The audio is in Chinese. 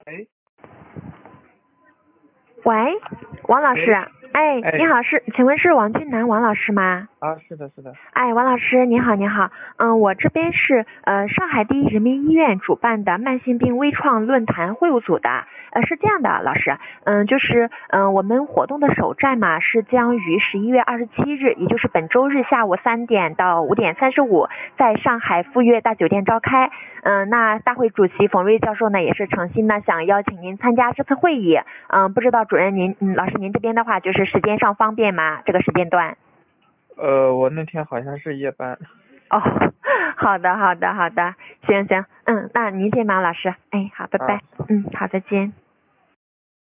喂， 喂，王老师， 哎你好，请问是王俊南王老师吗？ 啊，是的，是的。 哎，王老师你好，你好，我这边是上海第一人民医院主办的慢性病微创论坛会务组的，是这样的，老师，就是我们活动的首站嘛是将于11月27日，也就是本周日下午3点到5点35，在上海富悦大酒店召开。那大会主席冯瑞教授呢也是诚心呢想邀请您参加这次会议，不知道主任老师您这边的话就是时间上方便吗？这个时间段？ 我那天好像是夜班。 哦，好的，好的，好的，行，那您先忙，老师。哎，好，拜拜。好，再见。